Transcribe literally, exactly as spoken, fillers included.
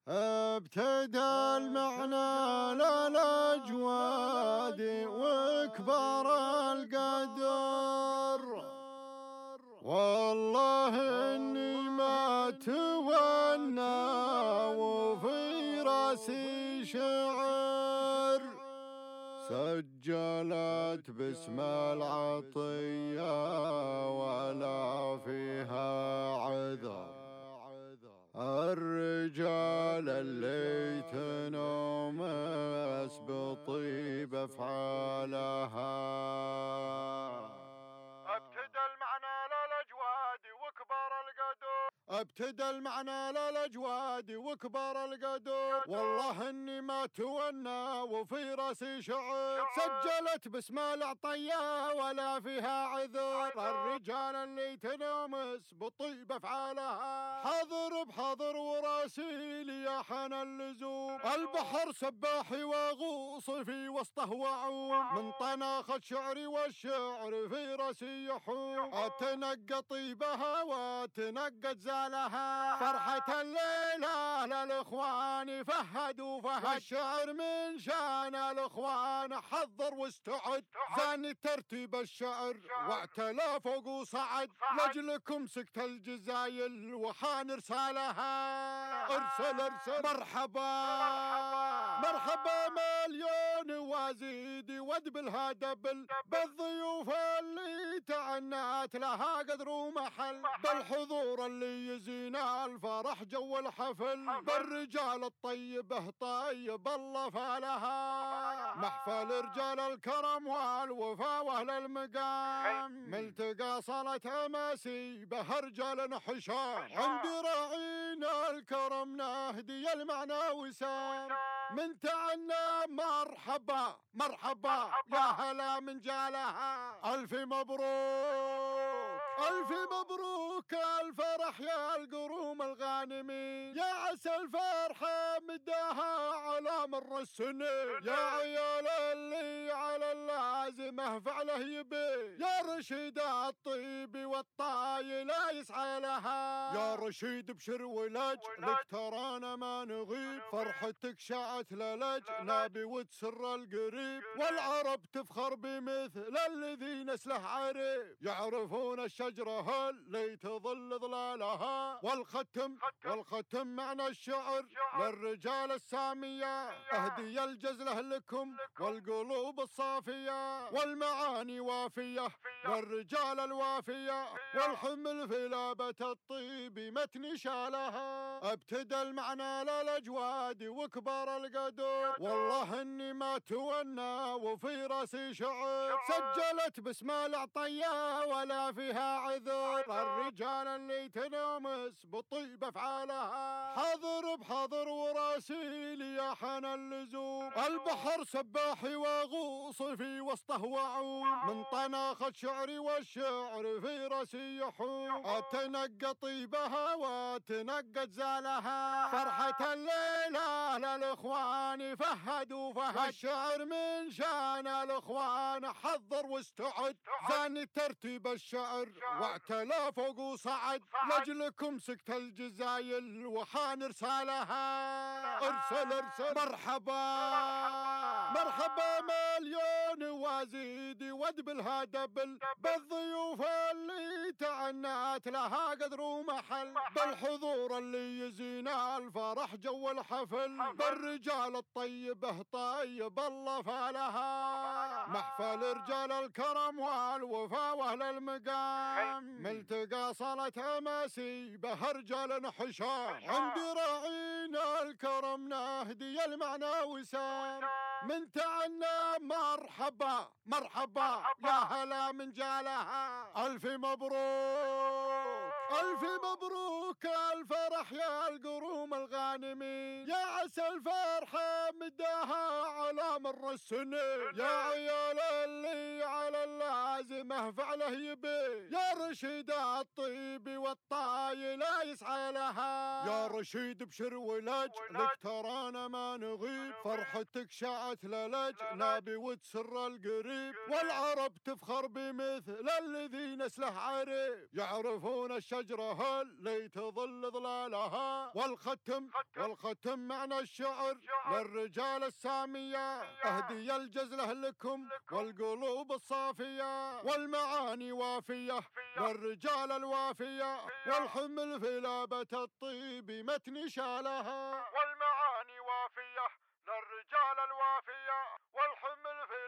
ابتدى المعنى للأجواد وكبر القدر، والله إني ما تونى وفي راسي شعر، سجلت باسم العطية ولا فيها عذر، الرجال اللي تنومس بطيب افعالها. ابتدى المعنى للأجواد وكبر القدر، ابتدى المعنى للأجواد وكبر القدر، والله اني ما تونى وفي راسي شعر، سجلت باسم العطية ولا فيها عذر، الرجال اللي تنومس بطيب افعالها، حاضر بحاضر وراسي لي حان اللزوم، البحر سباحي واغوص في وسطه واعوم، من طناخة شعري والشعر في راسي يحوم، اتنقى طيبها واتنقى زالها، فرحة الليلة للإخوان فهد وفهد، والشعر من شان الإخوان حضر واستعد، زاني ترتيب الشعر واعتلى فوق وصعد، لجلكم سكت الجزايل وحان ارسالها، ارسل ارسل مرحبا مرحبا مليون وازيدي ود بالهدبل، بالضيوف اللي تعنات لها قدر ومحل، بالحضور اللي يزين الفرح جو الحفل، بالرجال الطيبه طيب الله فالها، محفل رجال الكرم والوفا واهل المقام، ملتقى صلاة اماسي به رجال حشام، عند راعينا الكرم نهدي المعنى وسام، من تعنى مرحبا مرحبا يا هلا من جالها، الف مبروك الف مبروك الفرح يا القروم الغانمين، يا عسى الفرحة مداها على مر السنين، يا عيال اللي على اللازمه فعله يبي، يا رشيد الطيب والطاي لا يسعى لها، يا رشيد بشر ولج لك ترانا ما نغيب، فرحتك شاعت للج نابي وتسر القريب، والعرب تفخر بمثل الذي نسله عريب، يعرفون الشجرة اللي تظل ظلالها، والختم والختم معنى الشعر للرجال السامية، أهدي الجزلة لكم والقلوب الصافية، والمعاني وافية والرجال الوافية، والحمل في لابة الطيب متن شالها، ابتدى المعنى للأجواد وكبر القدر، والله اني ما تونى وفي راسي شعر، سجلت باسم العطية ولا فيها عذر، الرجال اللي تنومس بطيب افعالها، حاضر بحاضر وراسي لي حان اللزوم، البحر سباحي واغوص في وسطه واعوم، من طناخة شعري والشعر في راسي يحوم، اتنقى طيبها واتنقى زالها، فرحة الليلة للإخوان فهد وفهد، والشعر من شان الإخوان حضر واستعد، زاني ترتيب الشعر واعتلى فوق وصعد، لجلكم سكت الجزايل وحان ارسالها، ارسل ارسل مرحبا مرحبا مليون وازيدي ود بالهدبل، بالضيوف اللي تعنات لها قدر ومحل، بالحضور اللي يزين الفرح جو الحفل، بالرجال الطيبه طيب الله فالها، محفل رجال الكرم والوفا واهل المقام، ملتقى صلاة اماسي به رجال حشام، عند راعينا الكرم نهدي المعنى وسام، من تعنى مرحبا مرحبا يا هلا من جالها، الف مبروك الف مبروك الفرح يا القروم الغانمين، يا عسى الفرحة مداها على مر السنين، يا عيال اللي على اللازمه فعله يبي، يا رشيد الطيب والطاي لا يسعى لها، يا رشيد بشر ولج لك ترانا ما نغيب، فرحتك شاعت للج نابي وتسر القريب، والعرب تفخر بمثل الذي نسله عريب، يعرفون الشجرة شجرها اللي تظل ظلالها. والختم والختم معنى الشعر للرجال السامية، أهدي الجزله لكم والقلوب الصافية، والمعاني وافية للرجال الوافية، والحمل في لابة الطيب متن شالها. والمعاني وافية للرجال الوافية، والحمل في